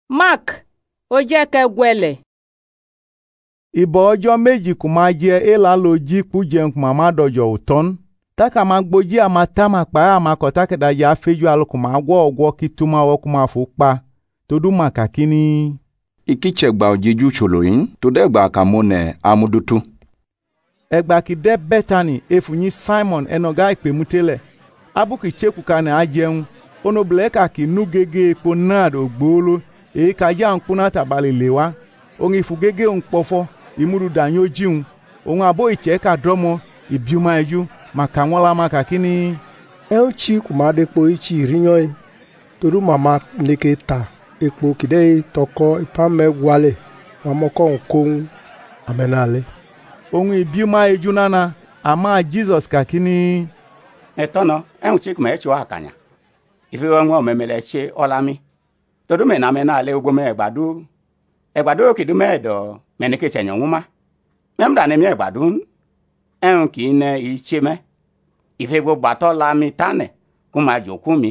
Mark ó jẹ́ kẹgbẹ́lẹ̀. Ìbọ̀ ọjọ́ méjì kò máa jẹ èlà ló jí kú jẹun kò máa dọ̀jọ̀ òtọ́n. Táka máa gbojí àmà támà pàá àmà kọ̀tákẹ̀dá yà fẹ́jú alọ́ kò máa wọ́ ọgbọ́ kí tó máa wọ́ kó máa fò pa. Todú mà kàkíní. Ìkíchẹ̀gbà òjìjú ṣòlòyìn tó dẹ́gbà kàmúnẹ̀ amúdútú. Ẹgbà kì dẹ́ Bẹ́tánì efùnyí Simon ẹnọ̀gá ìpèmútélẹ̀. Abúkì chekuka ní ajẹun. Onobìlẹ̀ kàkì nú gégé epo náà ògbóòló. Èyí ka yá ń kúnná tàbálẹ̀ lè wá. Òun ìfùgégé ń pọ̀fọ́ ìmúdùdà yóò jíun. Òun àbó ìchẹ́ ká dọ́mọ ìbíúmá ẹjú màkà wọn la máa kàkíní. Ẹ ó chi kùmádépo ìchì ìríyàn yìí. Torú màmá lékè ta epo kìdẹ́ tọkọ ipá mẹ́wàálẹ̀ màmọ́kọ́ nkóhun àmẹ́nàlẹ́. Òun ìbíúmá ẹjú nánà àmà Jesus kàkíní. Ẹ̀tọ́nà ẹ̀hùn tí kùmẹ̀ ẹ̀chọ́ àkànyà. Ìfẹ́ wọn mẹ́mẹ́lẹ̀ ṣe ọlámi. Torú mẹ́nàmẹ́nàlẹ́ ogbó mẹ́ẹ̀gbàdú. Ẹ̀gbàdú kìdú mẹ́ẹ̀dọ̀ mẹ́nìkẹ́chẹ̀ nyọ̀nwúmá. Mẹ́mdà ní mẹ́ẹ̀gbàdú ẹ̀hùn kì í nẹ ìṣe mẹ́. Ìfẹ́ gbogbo àtọ́ lámi tánẹ̀ kó máa jòkú mi.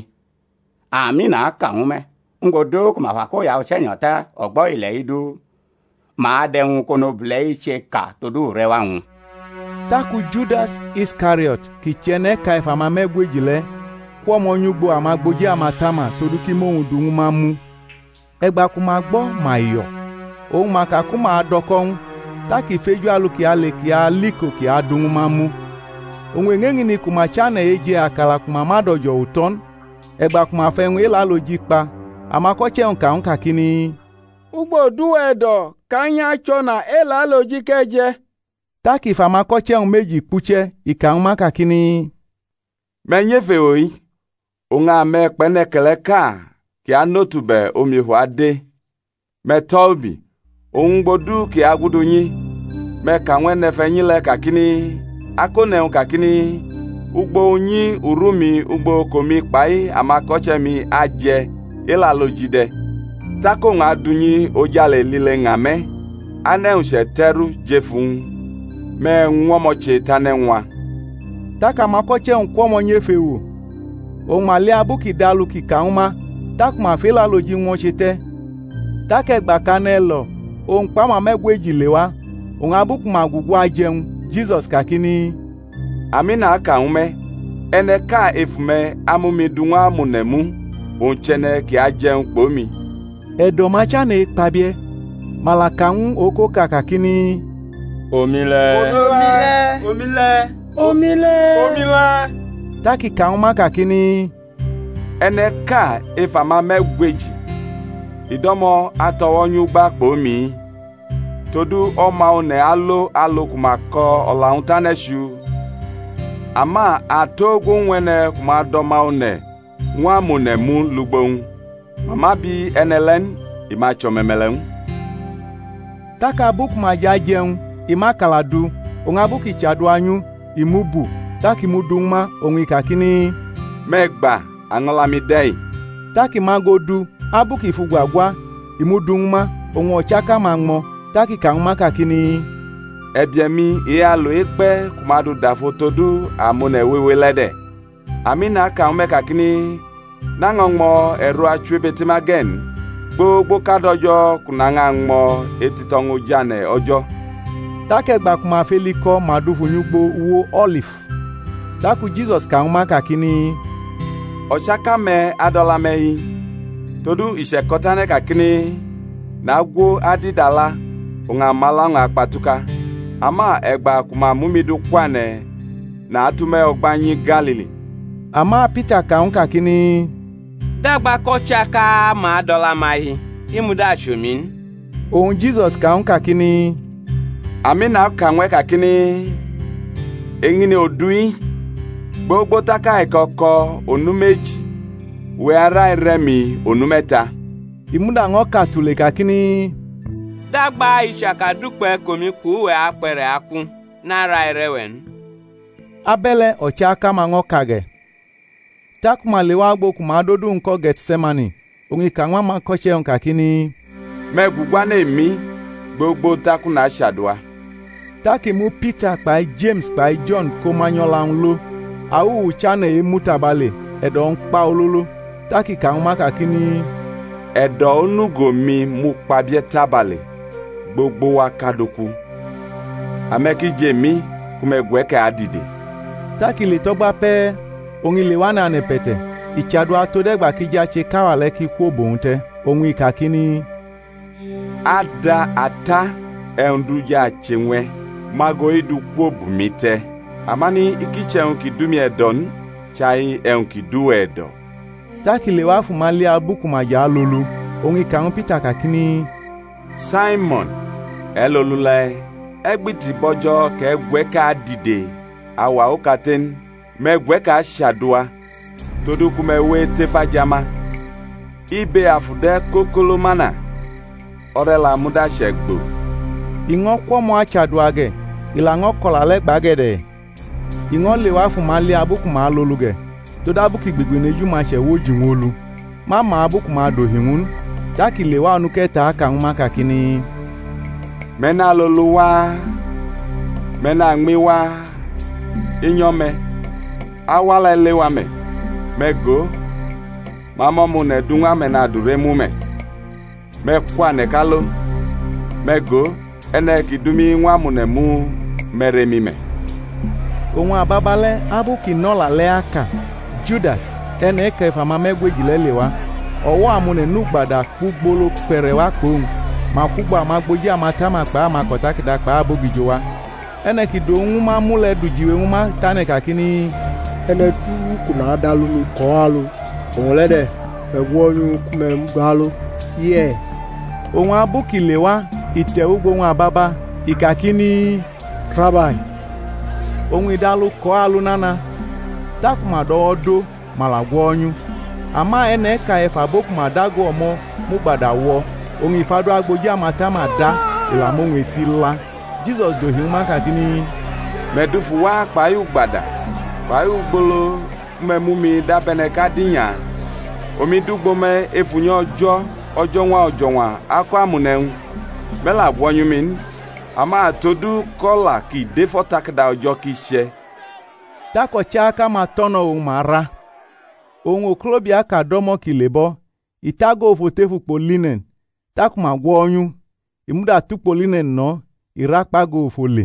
Àmì náà kàwọn mẹ́. Ngodó kò máa fà kó yà ọ̀ṣẹ́ yàn tẹ́ ọ̀gbọ́ ilẹ̀ idú. Màá dẹ̀hùn konobilẹ̀ ìṣe kà todú rẹ̀ wá hùn. Taku Judas Iscariot kì tiẹ̀nẹ́ ka ìfàmà mẹ́gbèjìlẹ́. Kó ọmọ nyúgbò àmà gbòjì àmà támà todú kí mòun dùn máa mú. Ẹgbà kò máa gbọ́ màá yọ̀. Òun máa kà kó máa dọkọ́hún. Tákì fẹ́jú alùkì alẹ̀ kì á líkò kì á dùn máa mú. Òun èngéyìn ni kò máa chánà èjì àkàlà kò máa má dọ̀jọ̀ òtọ́n. Ẹgbà kò máa fẹ́ ń èlà ló jí pa. Àmà kọ́chẹ́ ń kà ń kàkíní. Ugbo du ẹ̀dọ̀ kányá chọ́nà èlà ló jí kẹ́jẹ. Tákì fàmà kọ́chẹ́ ń méjì kúchẹ́ ìkà ń má kàkíní. Mẹ́nyẹ́fẹ̀ òyìn. Òun àmẹ́ pẹ́nẹ́kẹ̀lẹ́ káà kì á nótùbẹ̀ omi ìhùwà dé. Mẹ́tọ́ọ̀bì. Òun gbódú kì á gúdú yín. Mẹ́kàwẹ́ nẹfẹ̀ yín lẹ kàkíní. Akónẹ̀hún kàkíní. Ugbo yín urumi ugbo komi kpai amakọ́chẹ́ mi ajẹ ìlà lójì dẹ. Tákò ń adúnyí ojàlẹ̀ lílẹ̀ ńàmẹ́. Anẹ́hùn ṣẹ̀ tẹ́rù jẹ fún. Mẹ́ ń wọ́n mọ̀ ṣe tánẹ́ wọn. Tákà máa kọ́chẹ́ ń kọ́ ọmọ yẹn fẹ́ wò. Òun màlẹ́ abúkì dàlù kìkà ń má. Tákù máa fẹ́ là lójì wọn ṣe tẹ́. Tákẹ́gbà kanẹ́ lọ. Òun pàmò mẹ́gbèjì lè wá. Òun abúkù máa gùgú ajẹun. Jesus kàkíní. Àmì náà kà ń mẹ́. Ẹnẹ ká efùmẹ́ amúmidùn amúnẹ̀mú. Òun tsẹ́nẹ́ kì á jẹun kpómi. Ẹ̀dọ̀ máa tsánà ekpabiẹ́. Màlàkà ń oko kàkíní. Omilẹ́. Omilẹ́. Omilẹ́. Omilẹ́. Omilẹ́. Tákì kà ń má kàkíní. Ẹnẹ ká efàmà mẹ́gbèjì. Ìdọ́mọ atọwọ́nyúgbà kpómi. Todú ọma ọ̀nẹ̀ alo kùmà kọ ọ̀làhùn tánẹ́sù. Àmà àtógún wẹ́nẹ̀ kùmà dọ́mà ọ̀nẹ̀ wọ́n amúnẹ̀ mú lùgbòhùn. Màmá bí ẹnẹlẹ́n ìmà tsọ mẹ́mẹ́lẹ́hùn. Tákà abúkù máa já jẹun ìmà kàlàdù òun abúkù ìtsàdù anyú ìmúbù tákì mú dùn má òun ìkàkíní. Mẹ́gbà àŋọ́lámi dẹ́yì. Tákì má godu abúkù ìfúgbàgbá ìmúdùn má òun ọ̀tsaka máa ŋmọ. Tákì kà ń má kàkíní. Ẹ̀bìẹ̀mí ìyá lò é pẹ́ kùmàdù dàfo todú àmúnẹ̀ wéwé lẹ́dẹ̀. Àmì náà kà ń mẹ́ kàkíní. Náŋọ̀ ŋmọ ẹ̀rọ atsue betimagẹ́n. Gbogbo kádọ́jọ́ kùnàŋà ŋmọ etitọ́ŋu janẹ̀ ọjọ́. Tákẹ́gbà kùmà fẹ́lí kọ́ màdùfùnyúgbò wo olive. Tákù Jesus kà ń má kàkíní. Ọ̀tsàkàmẹ́ adọ́lámẹ́yìn. Todú ìṣẹ̀kọ́tánẹ́ kàkíní. Nàgwo adídàlá. Òun àmàlà ń àpàtúkà. Àmà ẹ̀gbà kùmà múmidù kwánẹ̀ nà àtúmẹ̀ ọgbà yín Galili. Àmà Peter kà ń kàkíní. Dàgbà kọ́chaka máa dọ́là máa yìí. Ìmúdà àṣòmín. Òun Jesus kà ń kàkíní. Àmì náà kàwé kàkíní. Ẹ̀yin ni òdùí. Gbogbo tákà ìkọ̀kọ̀ ònú méjì. Wẹ́ ara ẹ̀rẹ́mi ònú mẹ́ta. Ìmúdà wọn kàtúlẹ̀ kàkíní. Dàgbà ìṣàkàdúpẹ́ kòmí kúwẹ̀ apẹ̀rẹ̀ akún nára ẹ̀rẹ̀wẹ̀n. Abẹ́lẹ̀ ọ̀tsàkà máa ŋọ́ kàgẹ̀. Tákù máa lè wá gbókù máa dódú ńkọ́ Gẹ̀tsémánì. Òun ìkà wọn máa kọ́ṣẹ́ ń kàkíní. Mẹ́gbùgbà náà mí gbogbo tákù náà ṣàdùá. Tákì mú Peter pàì James pàì John kó máa yọ́la ń lò. Àwùwù tsánà èé mú tàbálẹ̀ ẹ̀dọ̀ ń pa olóló. Tákì kà ń má kàkíní. ẹ̀dọ̀ onúgò mi mú pabie tabale gbogbo wa kadoku amekije mi kumegweke adide taki le tọgba pẹ ohun ilé wa náà nẹpẹtẹ ìtsàdó atodẹgba kíjà tse káwalẹ kíkó bòun tẹ ohun ìkàkíní. ada ata ẹ̀ǹdùjà tsenwẹ mago idu kó bùnmi tẹ amani ikitsẹun kìdúmi ẹ̀dọ̀n tsayi ẹ̀ǹ kìdú ẹ̀dọ̀. taki le wa fún ma lé abúkùmàjà lolo ohun ìkàwọn Peter kàkíní. Simon ẹlòlù lẹ ẹgbìtì bọjọ kẹgbẹkẹ adìde àwa òkàtẹn mẹgbẹkẹ aṣàdùà todukumẹwé tẹfàjàmá ibẹ àfùdẹ kókólómánà ọrẹ la múdàṣẹ gbò. ìwọ́n kọ́mọ aṣàdùà gẹ̀ ìlànà kọlà gbàgẹ̀dẹ̀ ìwọ́n lè wá fún ma lé abúkùmà lolo gẹ̀ tó dábùkì gbègbè nejú ma ṣẹ̀ wó jù wọ́n lu má ma abúkùmà dòhìnwún taki lè wá ọ̀nù kẹta kàwọn má kàkíní. mẹ́nà lolo wá mẹ́nà gbé wá inyọ́mẹ awala lé wa mẹ́ mẹ́gò mamọ́mu nẹ̀dún wa mẹ́nà dùrẹ́ mú mẹ́ mẹ́kọ́ ànẹ́káló mẹ́gò ẹnẹ́ kìdúmí wa mú nẹ̀ mú mẹ́rẹ́mí mẹ́. ohun àbábalẹ̀ abúkì nọ́ọ̀là lẹ́ àkà Judas ẹnẹ́ kẹfà má mẹ́gbẹ́jì lẹ́lẹ̀ wa ọwọ́ àmúnẹ̀ nùgbàdà kúgbóló pẹ̀rẹ̀ wá kóhùn ma kúgbà ma gbójí àmàtà ma kpà ma kọ̀tàkìdà kpà abógijò wa ẹnẹ kìdó ń ma múlẹ̀ dùjìwé ń ma tánẹ̀ kàkíní. ẹnẹ tú kùnà dàlú mi kọ́ alo òun lẹ́dẹ̀ ẹ̀wọ́nyún kúmẹ̀ ń gbà alo yẹ. ohun abúkìlẹ̀ wa ìtẹ̀wúgbò ohun àbábá ìkàkíní. Rabbi ohun ìdáló kọ́ alo nánà tákùmàdọ́wọ́ dó màlàgbọ́ ọyún àmà ẹnẹ ka ẹ̀fà bókùmà dágò ọmọ mú gbàdà wọ ohun ìfadó agbójí àmàtà mà dá ìlàmú ohun ètí ńlá Jesus dòhìn má kàkíní. mẹ̀dúfù wá pààyù gbàdà pààyù gbolo mẹ́mú mi dábẹ́nẹ́ ká dìyàn omi dúgbò mẹ́ efunyẹ́ ọjọ́ wọn akọ àmúnẹ́hún mẹ́là wọ́nyún mi àmà àtòdú kọ́là kì í dé fọ́tàkìdá ọjọ́ kì í ṣe. takọ̀tsá ká ma tọ́nà ohun mà ra ohun òkúlóbìá kà dọ́mọ́ kì lè bọ́ ìtágò òfòtẹ́fùpò linen takùmà wọ́ ọyún ìmúdà túpò linen nọ ìrápágò òfòlè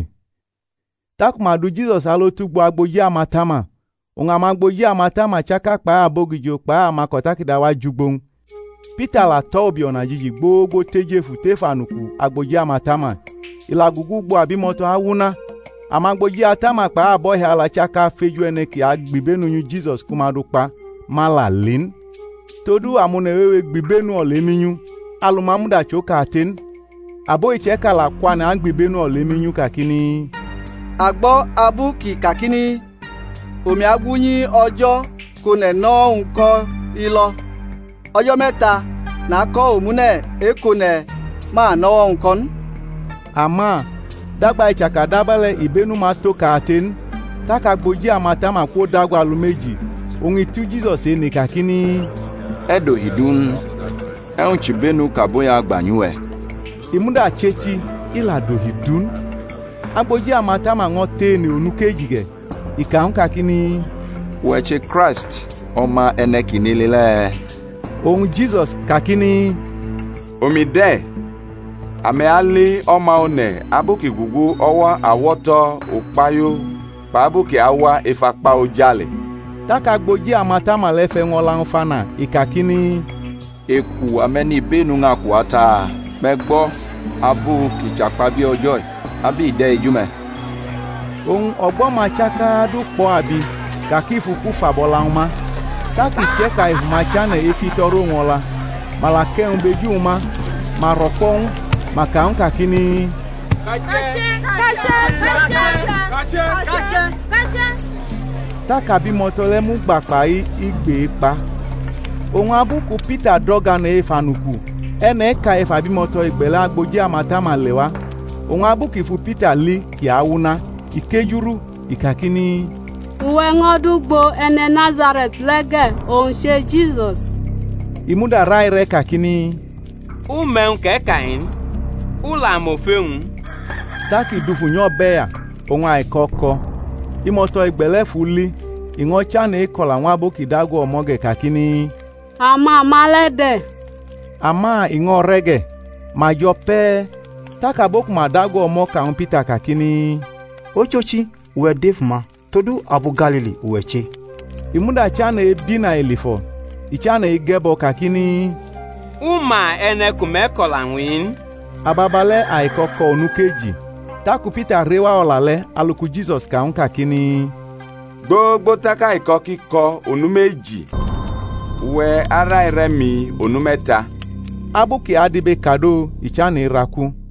takùmà du Jesus alótúgbò agbójí àmàtàmà òun àmàgbójí àmàtàmà tsaka kpàá àbógijò kpàá àmàkọ̀tàkìdá wa jugbóhun Peter la tọ́ òbí ọ̀nà jíjì gbogbo téjèfù téfànùkù agbójí àmàtàmà ìlàgùgù gbọ́ àbímọ́tò awúná àmàgbójí àtàmà kpàá àbọ̀hẹ́ alatsaka fẹ́jú ẹnẹkì agbèbénuyún Jesus kúmadùkpa mala lin todu amunewewe gbibenu oleminyu alumamuda choka ten abo icheka la kwana gbibenu oleminyu kakini. Àgbọ́ abúkì kàkíní omi agbúnyí ọjọ́ kò nẹ̀ nọ́ nǹkan ilọ ọjọ́ mẹ́ta nà kọ́ òmúnẹ̀ èkó nẹ̀ máa nọ́wọ́ nǹkan. àmà dàgbà ìchàkà dábàlẹ̀ ìbénu máa tó kàtẹ́n tákà gbòjí àmàtàmà kó dàgbà lu méjì ohun ìtú Jesus ní kàkíní. ẹ̀dọ̀ ìdún ẹ̀hún tì bẹ́nu kàbóyá gbàyún ẹ̀. ìmúdà tsetsi ìlàdò ìdún agbójí àmàtàmà ŋọ́ téèni ònú kéjì gẹ̀ ìkàún kàkíní. wẹ̀tsẹ̀ Christ ọmọ ẹnẹ́kìní lílẹ̀. ohun Jesus kàkíní. omi dẹ́ àmì alẹ́ ọmọ ọ̀nẹ̀ abókè gbogbo ọwọ́ àwọ̀tọ́ òpáyó pàbókè àwa ìfapá ojàlè. taka gbójí àmàtàmà lẹ́fẹ̀ ŋọ́ la ń fana ìkàkíní. eku amẹ́ni bẹ́nu ŋà kó ata mẹ́gbọ́ abó kìtsàkpá bí ọjọ́ àbí ìdẹ́ ìjúmẹ́. ohun ọgbọ́n ma tsaka dúpọ̀ àbí kàkí ìfukú fàbọ̀ la ń ma táàkì tsẹ́ka ìfùmàtsánà efi tọrọ wọn la màlàkẹ́hùn bejú ma màrọ̀kọ́hùn màkàhùn kàkíní. táàkà bí mọ́tọ́lẹ́ mú gbàpá ìgbé pa ohun abúkù Peter dọ́gànà ìfànùkù ẹnà ẹ̀ka ẹ̀fà bí mọ́tọ́ ìgbẹ̀lẹ́ agbójí àmàtàmà lẹ́wà ohun abúkù ìfù Peter lé kì á wúná ìkéjúrú ìkàkíní. Uwe ŋɔdugbo ene Nazareth lege òun ṣe Jesus. Ìmúdà ráì rẹ̀ kàkíní. Umẹ̀un kẹ́kàín, ùlàmọ̀fẹ́hùn. Táàkì dùfùnyọ́ bẹ́yà, òun àìkọ́kọ́. Ìmọ̀tọ̀ ìgbẹ̀lẹ́fù lé, ìwọ̀n chánà ìkọlà wọn abókì dágọ̀ ọmọgẹ̀ kàkíní. Àmà àmàlẹ́dẹ̀. ama ingo rege ma yo pe taka bok ma dago omo ka un Peter kakini ochochi we def ma todu abu Galili weche imuda chana ebina elifo ichana igebo kakini uma ene kumekola win ababale aikoko onukeji taku Peter rewa olale aluku Jesus ka un kakini gbogbo taka ikọ kíkọ onu méjì we ara ire mi onu mẹ́ta abuki adibe kado ichana iraku